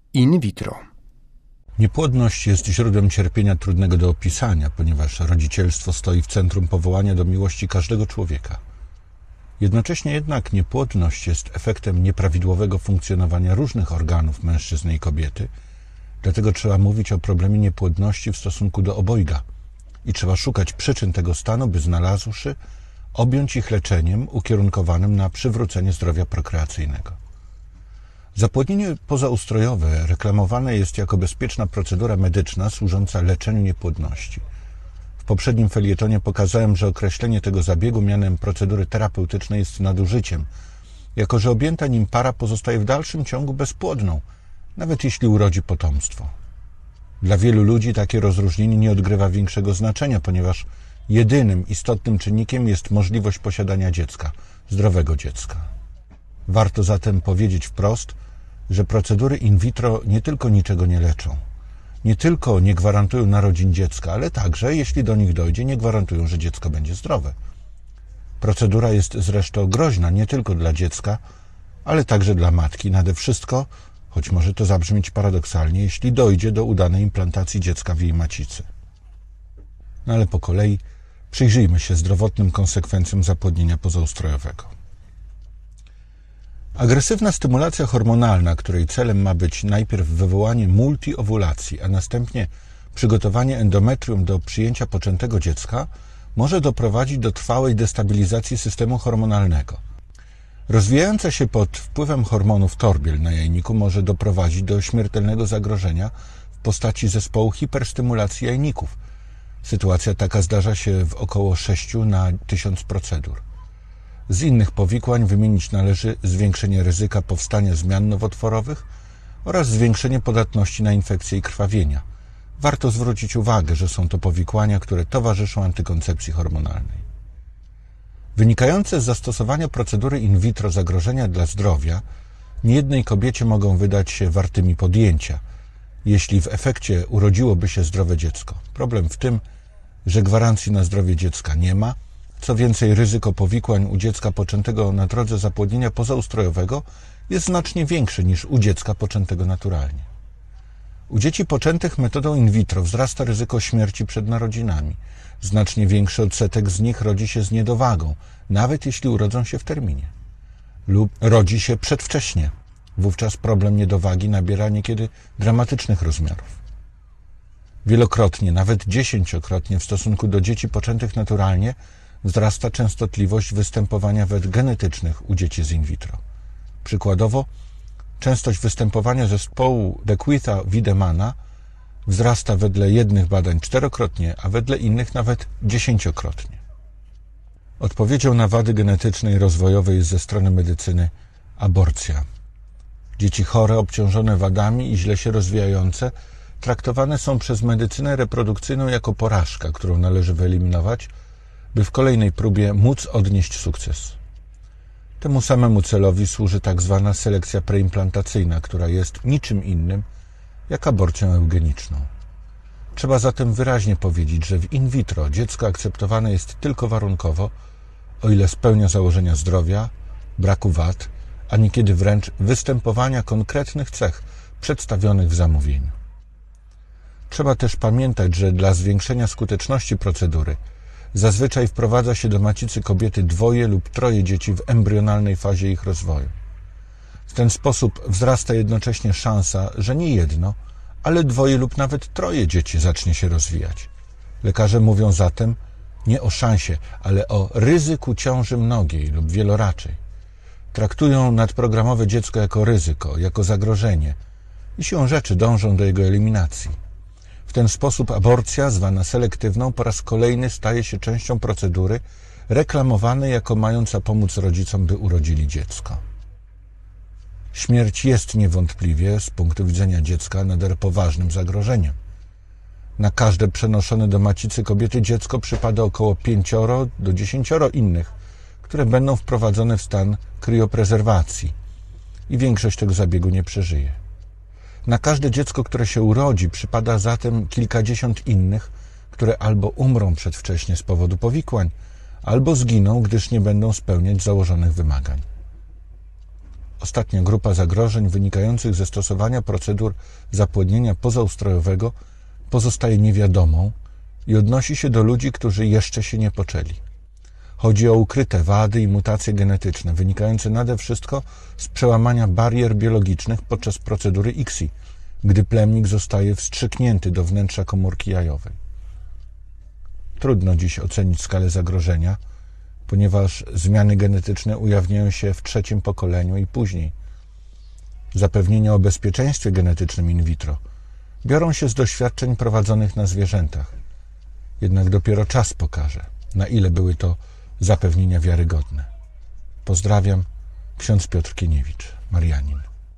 in vitro. Niepłodność jest źródłem cierpienia trudnego do opisania, ponieważ rodzicielstwo stoi w centrum powołania do miłości każdego człowieka. Jednocześnie jednak niepłodność jest efektem nieprawidłowego funkcjonowania różnych organów mężczyzny i kobiety, dlatego trzeba mówić o problemie niepłodności w stosunku do obojga i trzeba szukać przyczyn tego stanu, by znalazłszy, objąć ich leczeniem ukierunkowanym na przywrócenie zdrowia prokreacyjnego. Zapłodnienie pozaustrojowe reklamowane jest jako bezpieczna procedura medyczna służąca leczeniu niepłodności. W poprzednim felietonie pokazałem, że określenie tego zabiegu mianem procedury terapeutycznej jest nadużyciem, jako że objęta nim para pozostaje w dalszym ciągu bezpłodną, nawet jeśli urodzi potomstwo. Dla wielu ludzi takie rozróżnienie nie odgrywa większego znaczenia, ponieważ jedynym istotnym czynnikiem jest możliwość posiadania dziecka, zdrowego dziecka. Warto zatem powiedzieć wprost, że procedury in vitro nie tylko niczego nie leczą, nie tylko nie gwarantują narodzin dziecka, ale także, jeśli do nich dojdzie, nie gwarantują, że dziecko będzie zdrowe. Procedura jest zresztą groźna nie tylko dla dziecka, ale także dla matki, nade wszystko, choć może to zabrzmieć paradoksalnie, jeśli dojdzie do udanej implantacji dziecka w jej macicy. No ale po kolei przyjrzyjmy się zdrowotnym konsekwencjom zapłodnienia pozaustrojowego. Agresywna stymulacja hormonalna, której celem ma być najpierw wywołanie multiowulacji, a następnie przygotowanie endometrium do przyjęcia poczętego dziecka, może doprowadzić do trwałej destabilizacji systemu hormonalnego. Rozwijająca się pod wpływem hormonów torbiel na jajniku może doprowadzić do śmiertelnego zagrożenia w postaci zespołu hiperstymulacji jajników. Sytuacja taka zdarza się w około 6 na 1000 procedur. Z innych powikłań wymienić należy zwiększenie ryzyka powstania zmian nowotworowych oraz zwiększenie podatności na infekcje i krwawienia. Warto zwrócić uwagę, że są to powikłania, które towarzyszą antykoncepcji hormonalnej. Wynikające z zastosowania procedury in vitro zagrożenia dla zdrowia niejednej kobiecie mogą wydać się wartymi podjęcia, jeśli w efekcie urodziłoby się zdrowe dziecko. Problem w tym, że gwarancji na zdrowie dziecka nie ma. Co więcej, ryzyko powikłań u dziecka poczętego na drodze zapłodnienia pozaustrojowego jest znacznie większe niż u dziecka poczętego naturalnie. U dzieci poczętych metodą in vitro wzrasta ryzyko śmierci przed narodzinami. Znacznie większy odsetek z nich rodzi się z niedowagą, nawet jeśli urodzą się w terminie. Lub rodzi się przedwcześnie. Wówczas problem niedowagi nabiera niekiedy dramatycznych rozmiarów. Wielokrotnie, nawet 10-krotnie w stosunku do dzieci poczętych naturalnie wzrasta częstotliwość występowania wad genetycznych u dzieci z in vitro. Przykładowo, częstość występowania zespołu Bequeatha-Wiedemana wzrasta wedle jednych badań 4-krotnie, a wedle innych nawet 10-krotnie. Odpowiedzią na wady genetyczne i rozwojowe jest ze strony medycyny aborcja. Dzieci chore, obciążone wadami i źle się rozwijające traktowane są przez medycynę reprodukcyjną jako porażka, którą należy wyeliminować, by w kolejnej próbie móc odnieść sukces. Temu samemu celowi służy tak zwana selekcja preimplantacyjna, która jest niczym innym jak aborcją eugeniczną. Trzeba zatem wyraźnie powiedzieć, że w in vitro dziecko akceptowane jest tylko warunkowo, o ile spełnia założenia zdrowia, braku wad, a niekiedy wręcz występowania konkretnych cech przedstawionych w zamówieniu. Trzeba też pamiętać, że dla zwiększenia skuteczności procedury zazwyczaj wprowadza się do macicy kobiety 2 lub 3 dzieci w embrionalnej fazie ich rozwoju. W ten sposób wzrasta jednocześnie szansa, że nie jedno, ale 2 lub nawet 3 dzieci zacznie się rozwijać. Lekarze mówią zatem nie o szansie, ale o ryzyku ciąży mnogiej lub wieloraczej. Traktują nadprogramowe dziecko jako ryzyko, jako zagrożenie i siłą rzeczy dążą do jego eliminacji. W ten sposób aborcja, zwana selektywną, po raz kolejny staje się częścią procedury reklamowanej jako mająca pomóc rodzicom, by urodzili dziecko. Śmierć jest niewątpliwie z punktu widzenia dziecka nader poważnym zagrożeniem. Na każde przenoszone do macicy kobiety dziecko przypada około 5 do 10 innych, które będą wprowadzone w stan krioprezerwacji i większość tego zabiegu nie przeżyje. Na każde dziecko, które się urodzi, przypada zatem kilkadziesiąt innych, które albo umrą przedwcześnie z powodu powikłań, albo zginą, gdyż nie będą spełniać założonych wymagań. Ostatnia grupa zagrożeń wynikających ze stosowania procedur zapłodnienia pozaustrojowego pozostaje niewiadomą i odnosi się do ludzi, którzy jeszcze się nie poczęli. Chodzi o ukryte wady i mutacje genetyczne wynikające nade wszystko z przełamania barier biologicznych podczas procedury ICSI, gdy plemnik zostaje wstrzyknięty do wnętrza komórki jajowej. Trudno dziś ocenić skalę zagrożenia, ponieważ zmiany genetyczne ujawniają się w 3. pokoleniu i później. Zapewnienia o bezpieczeństwie genetycznym in vitro biorą się z doświadczeń prowadzonych na zwierzętach. Jednak dopiero czas pokaże, na ile były to zapewnienia wiarygodne. Pozdrawiam, ksiądz Piotr Kieniewicz, Marianin.